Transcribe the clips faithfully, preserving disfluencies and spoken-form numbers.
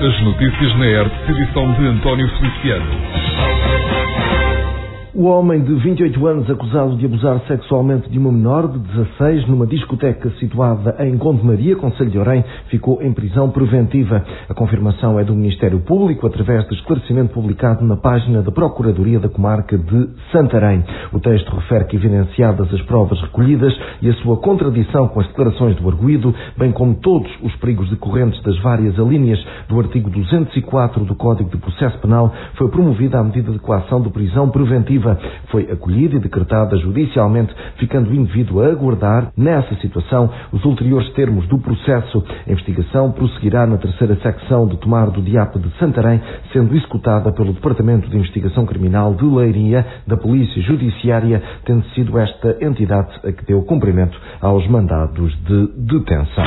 As notícias na R T, edição de António Feliciano. O homem de vinte e oito anos, acusado de abusar sexualmente de uma menor de dezasseis numa discoteca situada em Gondomaria, concelho de Orém, ficou em prisão preventiva. A confirmação é do Ministério Público, através de esclarecimento publicado na página da Procuradoria da Comarca de Santarém. O texto refere que, evidenciadas as provas recolhidas e a sua contradição com as declarações do arguido, bem como todos os perigos decorrentes das várias alíneas do artigo duzentos e quatro do Código de Processo Penal, foi promovida a medida de coação de prisão preventiva. Foi acolhida e decretada judicialmente, ficando o indivíduo a aguardar, nessa situação, os ulteriores termos do processo. A investigação prosseguirá na terceira secção de Tomar do D I A P de Santarém, sendo executada pelo Departamento de Investigação Criminal de Leiria, da Polícia Judiciária, tendo sido esta entidade a que deu cumprimento aos mandados de detenção.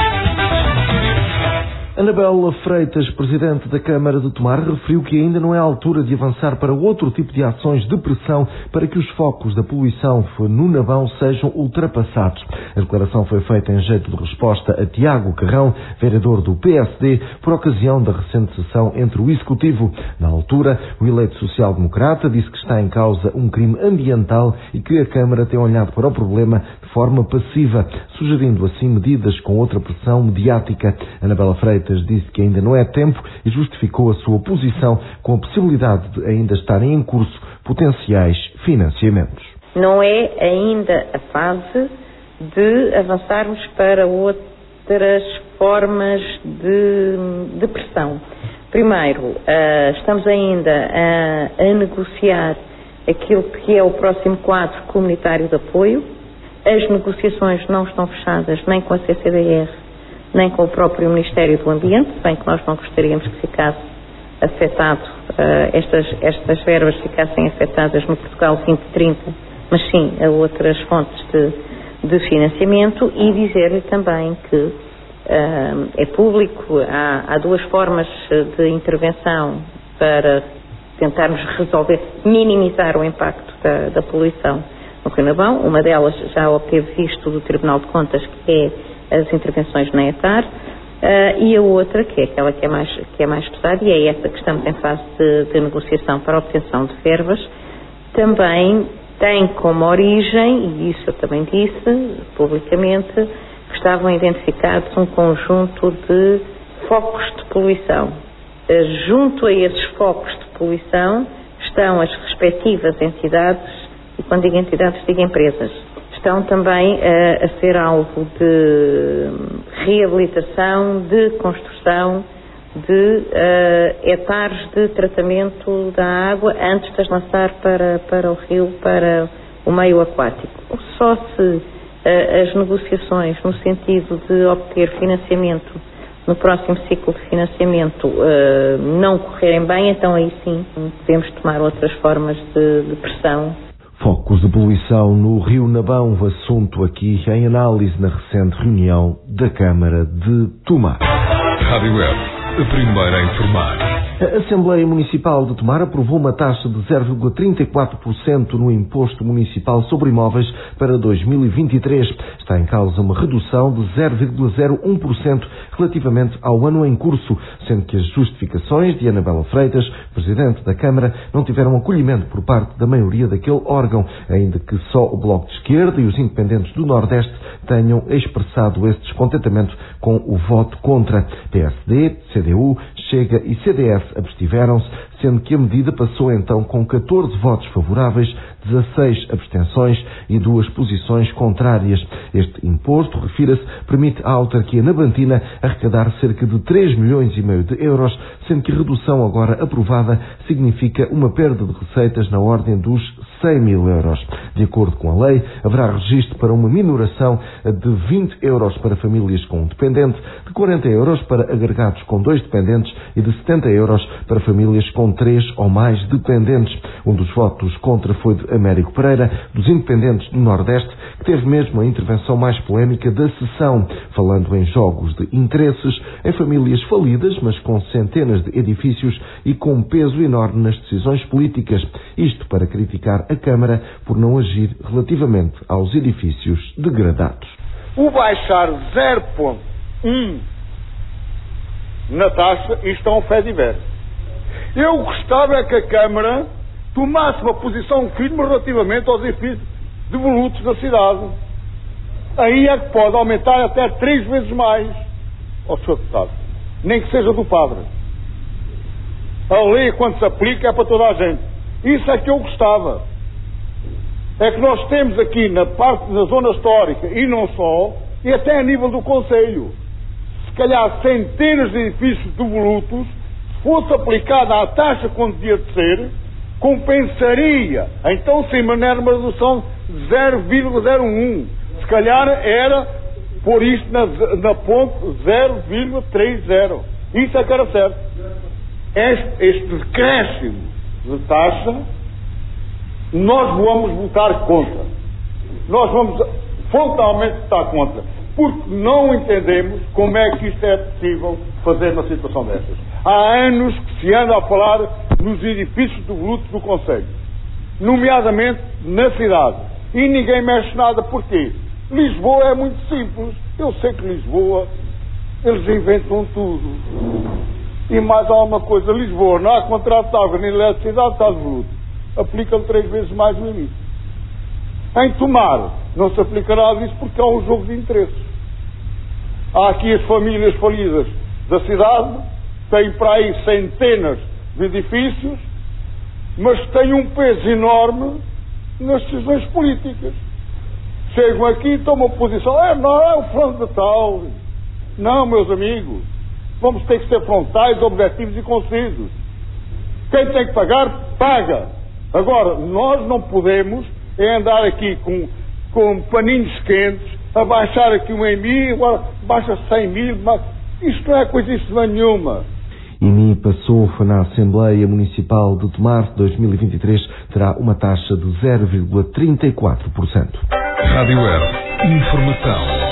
Anabela Freitas, presidente da Câmara de Tomar, referiu que ainda não é a altura de avançar para outro tipo de ações de pressão para que os focos da poluição no Nabão sejam ultrapassados. A declaração foi feita em jeito de resposta a Tiago Carrão, vereador do P S D, por ocasião da recente sessão entre o Executivo. Na altura, o eleito social-democrata disse que está em causa um crime ambiental e que a Câmara tem olhado para o problema de forma passiva, sugerindo assim medidas com outra pressão mediática. Anabela Freitas disse que ainda não é tempo e justificou a sua posição com a possibilidade de ainda estarem em curso potenciais financiamentos. Não é ainda a fase de avançarmos para outras formas de, de pressão. Primeiro, uh, estamos ainda a, a negociar aquilo que é o próximo quadro comunitário de apoio. As negociações não estão fechadas nem com a C C D R, nem com o próprio Ministério do Ambiente, bem que nós não gostaríamos que ficasse afetado, uh, estas, estas verbas ficassem afetadas no Portugal vinte trinta, mas sim a outras fontes de, de financiamento, e dizer-lhe também que uh, é público, há, há duas formas de intervenção para tentarmos resolver, minimizar o impacto da, da poluição no Rio Nabão. Uma delas já obteve visto do Tribunal de Contas, que é as intervenções na ETAR, uh, e a outra, que é aquela que é mais, que é mais pesada, e é essa que estamos em fase de, de negociação para a obtenção de verbas, também tem como origem, e isso eu também disse publicamente, que estavam identificados um conjunto de focos de poluição. Uh, junto a esses focos de poluição estão as respectivas entidades, e quando digo entidades, digo empresas. Estão também uh, a ser alvo de reabilitação, de construção de uh, hectares de tratamento da água antes de as lançar para, para o rio, para o meio aquático. Só se uh, as negociações no sentido de obter financiamento no próximo ciclo de financiamento uh, não correrem bem, então aí sim podemos tomar outras formas de, de pressão. Focos de poluição no Rio Nabão, assunto aqui em análise na recente reunião da Câmara de Tomar. Rádio Web, a primeira a informar. A Assembleia Municipal de Tomar aprovou uma taxa de zero vírgula trinta e quatro por cento no Imposto Municipal sobre Imóveis para dois mil e vinte e três. Está em causa uma redução de zero vírgula zero um por cento relativamente ao ano em curso, sendo que as justificações de Anabela Freitas, Presidente da Câmara, não tiveram acolhimento por parte da maioria daquele órgão, ainda que só o Bloco de Esquerda e os independentes do Nordeste tenham expressado esse descontentamento com o voto contra. P S D, C D U, Chega e C D S abstiveram-se, sendo que a medida passou então com catorze votos favoráveis, dezasseis abstenções e duas posições contrárias. Este imposto, refira-se, permite à autarquia nabantina arrecadar cerca de três milhões e meio de euros, sendo que a redução agora aprovada significa uma perda de receitas na ordem dos cem mil euros. De acordo com a lei, haverá registro para uma minoração de vinte euros para famílias com um dependente, de quarenta euros para agregados com dois dependentes e de setenta euros para famílias com três ou mais dependentes. Um dos votos contra foi de Américo Pereira, dos independentes do Nordeste, que teve mesmo a intervenção mais polémica da sessão, falando em jogos de interesses, em famílias falidas, mas com centenas de edifícios e com um peso enorme nas decisões políticas. Isto para criticar a Câmara por não agir relativamente aos edifícios degradados. O baixar zero vírgula um na taxa e estão fé diversa. Eu gostava é que a Câmara tomasse uma posição firme relativamente aos edifícios devolutos da cidade. Aí é que pode aumentar até três vezes mais ao senhor deputado, nem que seja do padre. A lei, quando se aplica, é para toda a gente. Isso é que eu gostava. É que nós temos aqui na parte da zona histórica, e não só, e até a nível do Conselho, se calhar centenas de edifícios devolutos, se fosse aplicada a taxa como devia de ser, compensaria. Então sim, mas não era uma redução de zero vírgula zero um. Se calhar era por isto na, na ponto zero vírgula trinta. Isso é que era certo. Este, este decréscimo de taxa, nós vamos votar contra. Nós vamos frontalmente votar contra. Porque não entendemos como é que isto é possível fazer numa situação dessas. Há anos que se anda a falar nos edifícios devolutos do Conselho, nomeadamente na cidade. E ninguém mexe nada. Porquê? Lisboa é muito simples. Eu sei que Lisboa, eles inventam tudo. E mais alguma coisa. Lisboa não há contrato de água nem eletricidade, está devoluto. Aplicam três vezes mais o limite. Em Tomar não se aplicará disso porque há um jogo de interesses. Há aqui as famílias falidas da cidade, têm para aí centenas de edifícios, mas têm um peso enorme nas decisões políticas. Chegam aqui e tomam posição. É, não, é o plano de tal. Não, meus amigos. Vamos ter que ser frontais, objetivos e concisos. Quem tem que pagar, paga. Agora, nós não podemos é andar aqui com, com paninhos quentes, a baixar aqui um em mil, agora baixa cem mil, mas isto não é coisíssima nenhuma. I M I passou na Assembleia Municipal de Tomar, dois mil e vinte e três terá uma taxa de zero vírgula trinta e quatro por cento. Rádio Air. Informação.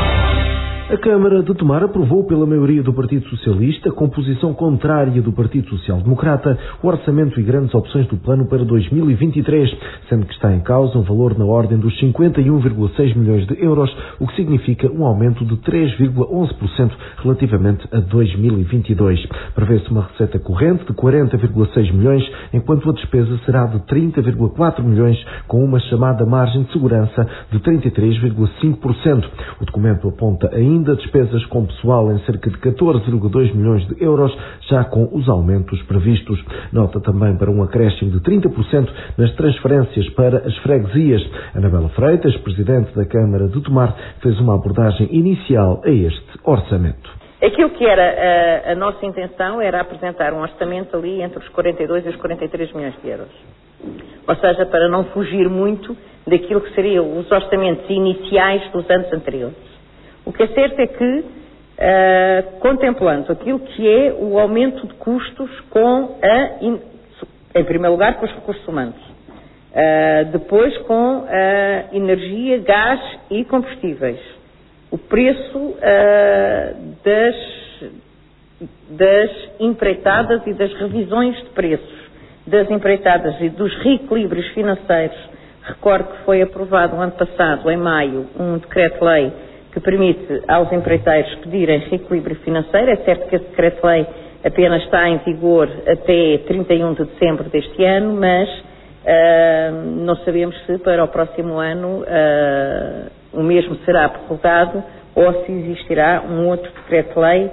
A Câmara de Tomar aprovou pela maioria do Partido Socialista, com posição contrária do Partido Social Democrata, o orçamento e grandes opções do plano para dois mil e vinte e três, sendo que está em causa um valor na ordem dos cinquenta e um vírgula seis milhões de euros, o que significa um aumento de três vírgula onze por cento relativamente a dois mil e vinte e dois. Prevê-se uma receita corrente de quarenta vírgula seis milhões, enquanto a despesa será de trinta vírgula quatro milhões, com uma chamada margem de segurança de trinta e três vírgula cinco por cento. O documento aponta ainda Ainda despesas com pessoal em cerca de catorze vírgula dois milhões de euros, já com os aumentos previstos. Nota também para um acréscimo de trinta por cento nas transferências para as freguesias. Anabela Freitas, presidente da Câmara de Tomar, fez uma abordagem inicial a este orçamento. Aquilo que era a, a nossa intenção era apresentar um orçamento ali entre os quarenta e dois e os quarenta e três milhões de euros. Ou seja, para não fugir muito daquilo que seriam os orçamentos iniciais dos anos anteriores. O que é certo é que, uh, contemplando aquilo que é o aumento de custos com a, in, em primeiro lugar, com os recursos humanos, uh, depois com a energia, gás e combustíveis, o preço uh, das, das empreitadas e das revisões de preços das empreitadas e dos reequilíbrios financeiros. Recordo que foi aprovado no ano passado, em maio, um decreto-lei que permite aos empreiteiros pedirem reequilíbrio financeiro. É certo que esse decreto-lei apenas está em vigor até trinta e um de dezembro deste ano, mas uh, não sabemos se para o próximo ano uh, o mesmo será prorrogado ou se existirá um outro decreto-lei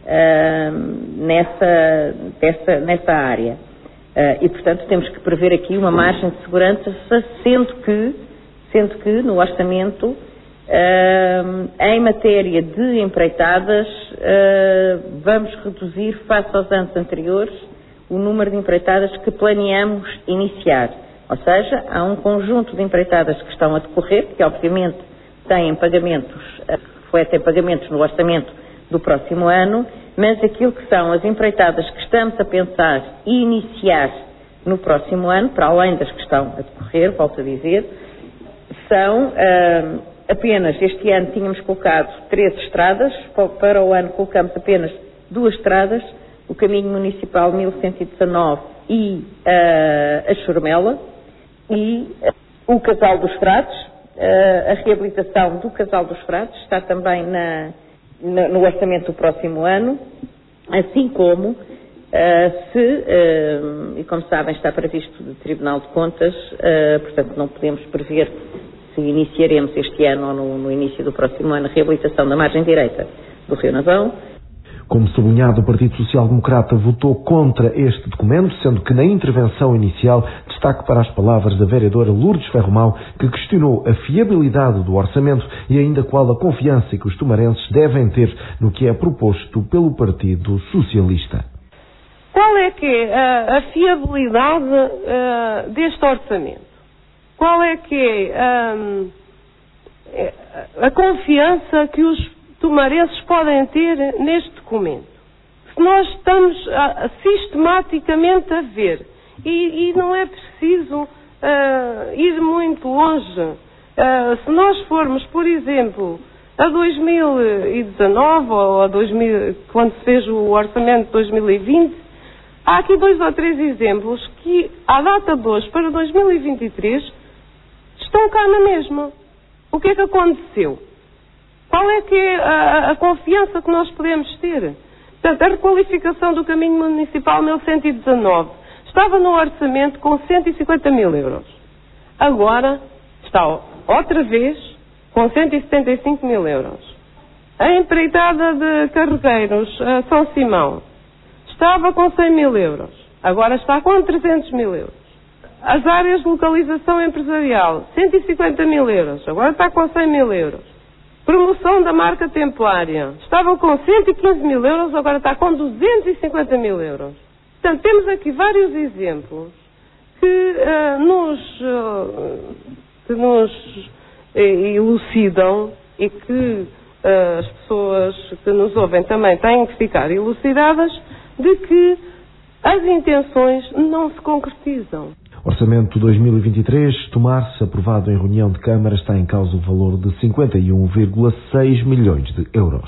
uh, nessa, dessa, nessa área. Uh, e, portanto, temos que prever aqui uma margem de segurança, sendo que, sendo que no orçamento, Uh, em matéria de empreitadas, uh, vamos reduzir, face aos anos anteriores, o número de empreitadas que planeamos iniciar. Ou seja, há um conjunto de empreitadas que estão a decorrer, que obviamente têm pagamentos, refletem pagamentos no orçamento do próximo ano, mas aquilo que são as empreitadas que estamos a pensar e iniciar no próximo ano, para além das que estão a decorrer, volto a dizer, são... Uh, Apenas este ano tínhamos colocado três estradas, para o ano colocamos apenas duas estradas, o caminho municipal mil cento e dezanove e uh, a Chormela, e uh, o Casal dos Frades, uh, a reabilitação do Casal dos Frades está também na, na, no orçamento do próximo ano, assim como, uh, se, uh, e como sabem, está previsto do Tribunal de Contas, uh, portanto não podemos prever se iniciaremos este ano ou no, no início do próximo ano a reabilitação da margem direita do Rio Navão. Como sublinhado, o Partido Social Democrata votou contra este documento, sendo que na intervenção inicial destaque para as palavras da vereadora Lourdes Ferromão, que questionou a fiabilidade do orçamento e ainda qual a confiança que os tomarenses devem ter no que é proposto pelo Partido Socialista. Qual é que é a, a fiabilidade uh, deste orçamento? Qual é que é um, a confiança que os tomarenses podem ter neste documento? Se nós estamos a, a, sistematicamente a ver, e, e não é preciso uh, ir muito longe, uh, se nós formos, por exemplo, a dois mil e dezanove ou a dois mil, quando se fez o orçamento de dois mil e vinte, há aqui dois ou três exemplos que, à data de hoje, para dois mil e vinte e três, estão cá na mesma. O que é que aconteceu? Qual é que é a, a confiança que nós podemos ter? Portanto, a requalificação do caminho municipal mil cento e dezanove estava no orçamento com cento e cinquenta mil euros. Agora está outra vez com cento e setenta e cinco mil euros. A empreitada de Carregueiros a São Simão estava com cem mil euros. Agora está com trezentos mil euros. As áreas de localização empresarial, cento e cinquenta mil euros. Agora está com cem mil euros. Promoção da marca templária. Estava com cento e quinze mil euros, agora está com duzentos e cinquenta mil euros. Portanto, temos aqui vários exemplos que uh, nos, uh, que nos uh, elucidam e que uh, as pessoas que nos ouvem também têm que ficar elucidadas de que as intenções não se concretizam. Orçamento dois mil e vinte e três, tomar-se aprovado em reunião de Câmara, está em causa o valor de cinquenta e um vírgula seis milhões de euros.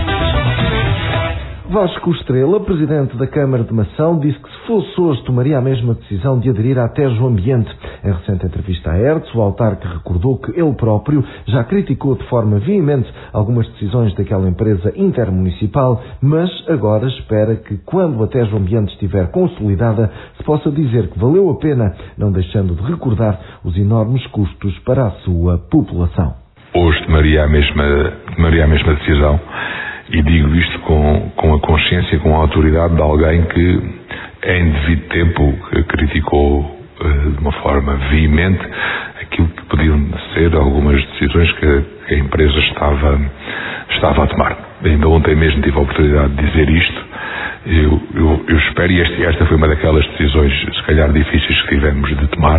Vasco Estrela, presidente da Câmara de Mação, disse que se fosse hoje tomaria a mesma decisão de aderir à Tejo Ambiente. Em recente entrevista à Hertz, o autarca recordou que ele próprio já criticou de forma veemente algumas decisões daquela empresa intermunicipal, mas agora espera que quando a Tejo Ambiente estiver consolidada se possa dizer que valeu a pena, não deixando de recordar os enormes custos para a sua população. Hoje tomaria a mesma, tomaria a mesma decisão. E digo isto com, com a consciência, com a autoridade de alguém que, em devido tempo, criticou uh, de uma forma veemente aquilo que podiam ser algumas decisões que a empresa estava, estava a tomar. Ainda ontem mesmo tive a oportunidade de dizer isto. Eu, eu, eu espero, e esta, esta foi uma daquelas decisões, se calhar difíceis que tivemos de tomar,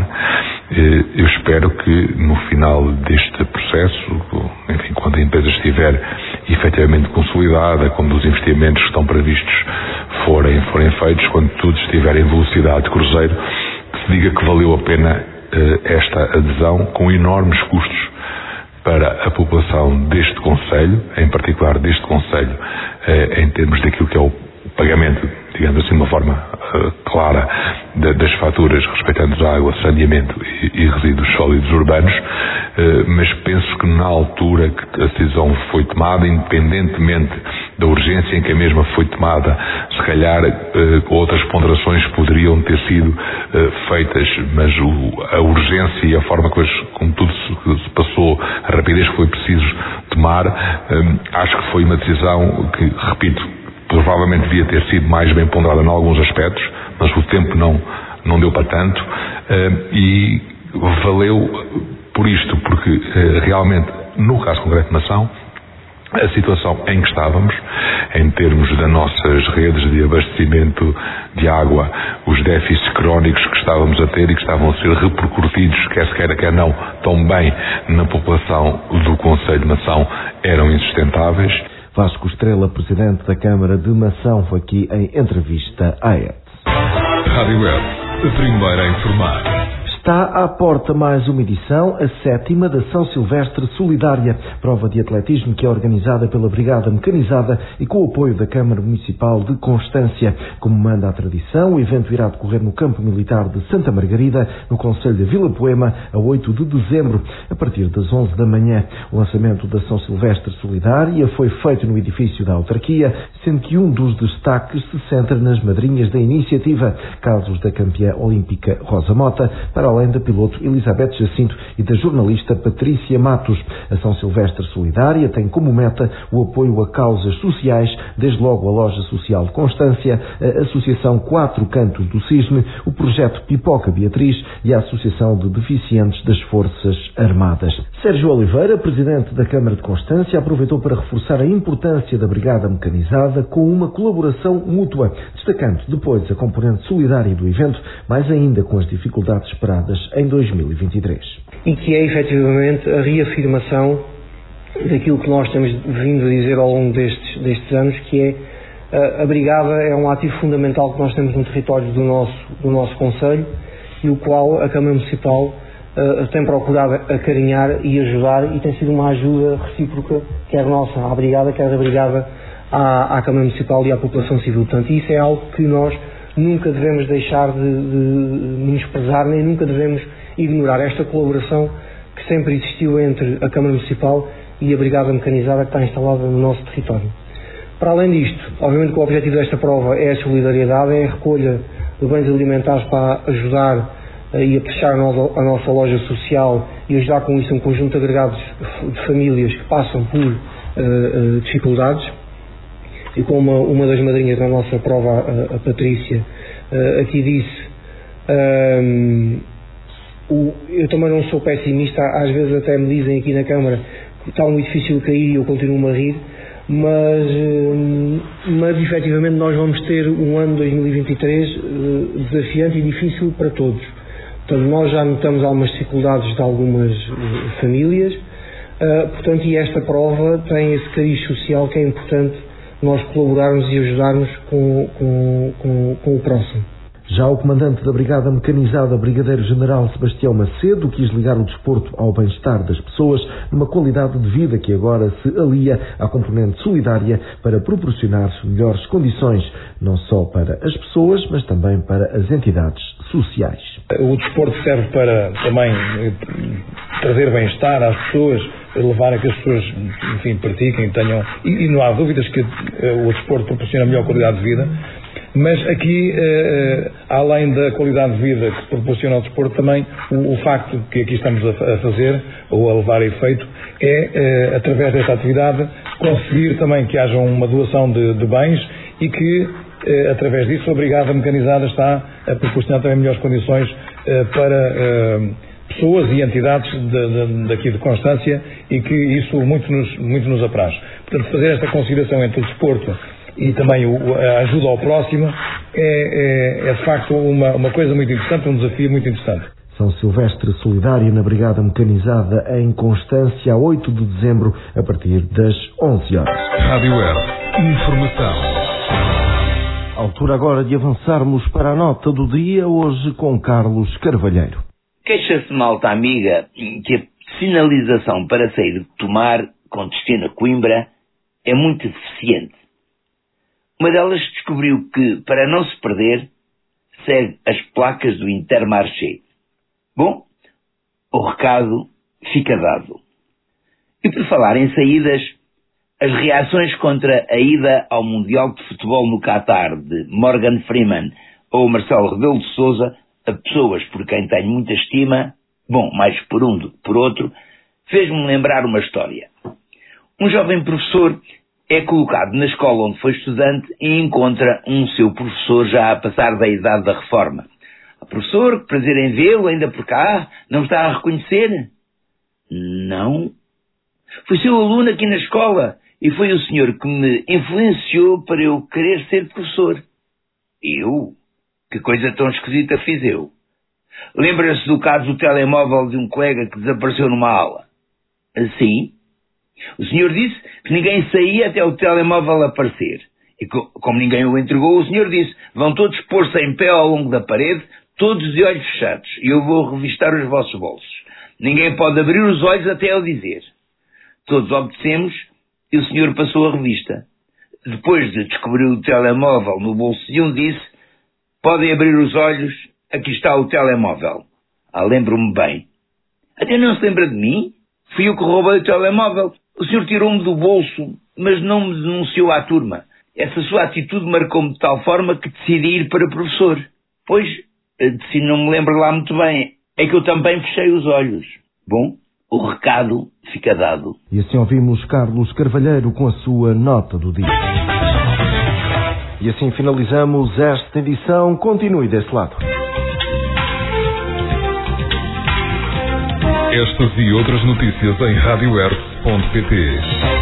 eu espero que no final deste processo, enfim, quando a empresa estiver efetivamente consolidada, quando os investimentos que estão previstos forem, forem feitos, quando tudo estiver em velocidade de cruzeiro, que se diga que valeu a pena esta adesão com enormes custos para a população deste concelho, em particular deste concelho, em termos daquilo que é o pagamento, digamos assim, de uma forma uh, clara de, das faturas respeitando a água, saneamento e, e resíduos sólidos urbanos, uh, mas penso que na altura que a decisão foi tomada, independentemente da urgência em que a mesma foi tomada, se calhar uh, outras ponderações poderiam ter sido uh, feitas, mas o, a urgência e a forma que, como tudo se, se passou, a rapidez que foi preciso tomar, uh, acho que foi uma decisão que, repito, provavelmente devia ter sido mais bem ponderada em alguns aspectos, mas o tempo não, não deu para tanto, uh, e valeu por isto, porque uh, realmente, no caso concreto de Mação, a situação em que estávamos, em termos das nossas redes de abastecimento de água, os déficits crónicos que estávamos a ter e que estavam a ser repercutidos, quer se queira, quer não, tão bem na população do Concelho de Mação, eram insustentáveis. Vasco Estrela, presidente da Câmara de Mação, foi aqui em entrevista à Hertz. Rádio Hertz, a primeira a informar. Está à porta mais uma edição, a sétima da São Silvestre Solidária, prova de atletismo que é organizada pela Brigada Mecanizada e com o apoio da Câmara Municipal de Constância. Como manda a tradição, o evento irá decorrer no Campo Militar de Santa Margarida, no concelho de Vila Poema, a oito de dezembro, a partir das onze da manhã. O lançamento da São Silvestre Solidária foi feito no edifício da autarquia, sendo que um dos destaques se centra nas madrinhas da iniciativa, casos da campeã olímpica Rosa Mota, para além da piloto Elizabeth Jacinto e da jornalista Patrícia Matos. A São Silvestre Solidária tem como meta o apoio a causas sociais, desde logo a Loja Social de Constância, a Associação Quatro Cantos do Cisne, o Projeto Pipoca Beatriz e a Associação de Deficientes das Forças Armadas. Sérgio Oliveira, presidente da Câmara de Constância, aproveitou para reforçar a importância da Brigada Mecanizada com uma colaboração mútua, destacando depois a componente solidária do evento, mais ainda com as dificuldades esperadas em dois mil e vinte e três. E que é efetivamente a reafirmação daquilo que nós temos vindo a dizer ao longo destes, destes anos, que é a, a Brigada é um ativo fundamental que nós temos no território do nosso, do nosso concelho e o qual a Câmara Municipal uh, tem procurado acarinhar e ajudar, e tem sido uma ajuda recíproca, quer nossa à Brigada, quer da Brigada à, à Câmara Municipal e à população civil. Portanto, isso é algo que nós nunca devemos deixar de, de menosprezar, nem nunca devemos ignorar esta colaboração que sempre existiu entre a Câmara Municipal e a Brigada Mecanizada que está instalada no nosso território. Para além disto, obviamente que o objetivo desta prova é a solidariedade, é a recolha de bens alimentares para ajudar e apreciar a nossa loja social e ajudar com isso um conjunto de agregados de famílias que passam por uh, uh, dificuldades. E como uma, uma das madrinhas da nossa prova, a, a Patrícia, uh, aqui disse, um, o, eu também não sou pessimista, às vezes até me dizem aqui na Câmara que está muito difícil cair e eu continuo a rir, mas, um, mas efetivamente nós vamos ter um ano dois mil e vinte e três uh, desafiante e difícil para todos. Portanto, nós já notamos algumas dificuldades de algumas uh, famílias, uh, portanto, e esta prova tem esse cariz social que é importante nós colaborarmos e ajudarmos com, com, com, com o próximo. Já o comandante da Brigada Mecanizada, Brigadeiro-General Sebastião Macedo, quis ligar o desporto ao bem-estar das pessoas, numa qualidade de vida que agora se alia à componente solidária para proporcionar melhores condições, não só para as pessoas, mas também para as entidades sociais. O desporto serve para também trazer bem-estar às pessoas, levar a que as pessoas, enfim, pratiquem, tenham, e, e não há dúvidas que uh, o desporto proporciona melhor qualidade de vida, mas aqui, uh, além da qualidade de vida que se proporciona ao desporto, também o, o facto que aqui estamos a, a fazer, ou a levar a efeito, é, uh, através desta atividade, conseguir também que haja uma doação de, de bens e que, uh, através disso, a Brigada Mecanizada está a proporcionar também melhores condições uh, para Uh, pessoas e entidades de, de, daqui de Constância, e que isso muito nos, muito nos apraz. Portanto, fazer esta conciliação entre o desporto e também o, a ajuda ao próximo é, é, é de facto uma, uma coisa muito interessante, um desafio muito interessante. São Silvestre Solidária na Brigada Mecanizada em Constância, a oito de dezembro, a partir das onze horas. Rádio Web. Informação. Altura agora de avançarmos para a nota do dia, hoje com Carlos Carvalheiro. Queixa-se malta amiga que a sinalização para sair de Tomar com destino a Coimbra é muito deficiente. Uma delas descobriu que, para não se perder, segue as placas do Intermarché. Bom, o recado fica dado. E por falar em saídas, as reações contra a ida ao Mundial de Futebol no Qatar de Morgan Freeman ou Marcelo Rebelo de Sousa, a pessoas por quem tenho muita estima, bom, mais por um do que por outro, fez-me lembrar uma história. Um jovem professor é colocado na escola onde foi estudante e encontra um seu professor já a passar da idade da reforma. Ah, professor, que prazer em vê-lo, ainda por cá, não está a reconhecer? Não. Fui seu aluno aqui na escola e foi o senhor que me influenciou para eu querer ser professor. Eu? Que coisa tão esquisita fiz eu. Lembra-se do caso do telemóvel de um colega que desapareceu numa aula? Sim. O senhor disse que ninguém saía até o telemóvel aparecer. E co- como ninguém o entregou, o senhor disse: vão todos pôr-se em pé ao longo da parede, todos de olhos fechados, e eu vou revistar os vossos bolsos. Ninguém pode abrir os olhos até eu dizer. Todos obedecemos e o senhor passou a revista. Depois de descobrir o telemóvel no bolso de um, disse: podem abrir os olhos, aqui está o telemóvel. Ah, lembro-me bem. Até não se lembra de mim? Fui eu que roubei o telemóvel. O senhor tirou-me do bolso, mas não me denunciou à turma. Essa sua atitude marcou-me de tal forma que decidi ir para professor. Pois, se não me lembro lá muito bem, é que eu também fechei os olhos. Bom, o recado fica dado. E assim ouvimos Carlos Carvalheiro com a sua nota do dia. E assim finalizamos esta edição. Continue desse lado. Estas e outras notícias em rádio erce ponto pt.